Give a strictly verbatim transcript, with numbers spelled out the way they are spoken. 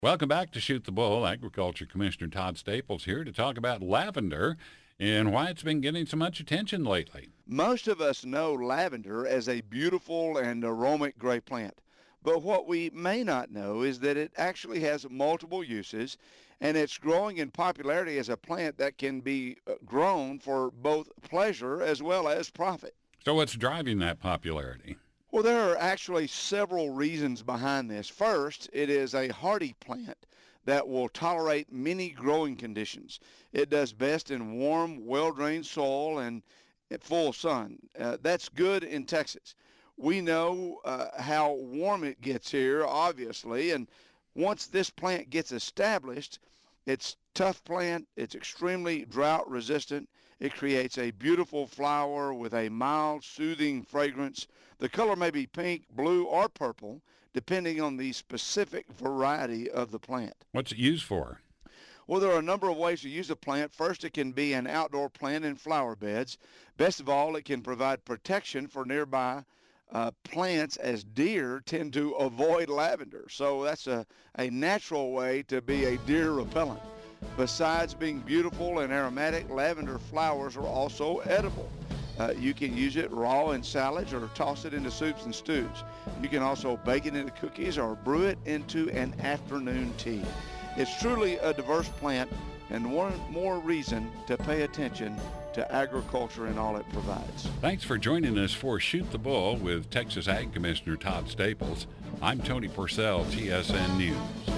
Welcome back to Shoot the Bull. Agriculture Commissioner Todd Staples here to talk about lavender and why it's been getting so much attention lately. Most of us know lavender as a beautiful and aromatic gray plant, but what we may not know is that it actually has multiple uses, and it's growing in popularity as a plant that can be grown for both pleasure as well as profit. So what's driving that popularity? Well, there are actually several reasons behind this. First, it is a hardy plant that will tolerate many growing conditions. It does best in warm, well-drained soil and at full sun. Uh, that's good in Texas. We know uh, how warm it gets here, obviously, and once this plant gets established, it's tough plant, it's extremely drought resistant. It creates a beautiful flower with a mild, soothing fragrance. The color may be pink, blue, or purple, depending on the specific variety of the plant. What's it used for? Well, there are a number of ways to use a plant. First, it can be an outdoor plant in flower beds. Best of all, it can provide protection for nearby uh, plants, as deer tend to avoid lavender. So that's a, a natural way to be a deer repellent. Besides being beautiful and aromatic, lavender flowers are also edible. Uh, you can use it raw in salads or toss it into soups and stews. You can also bake it into cookies or brew it into an afternoon tea. It's truly a diverse plant, and one more reason to pay attention to agriculture and all it provides. Thanks for joining us for Shoot the Bull with Texas Ag Commissioner Todd Staples. I'm Tony Purcell, T S N News.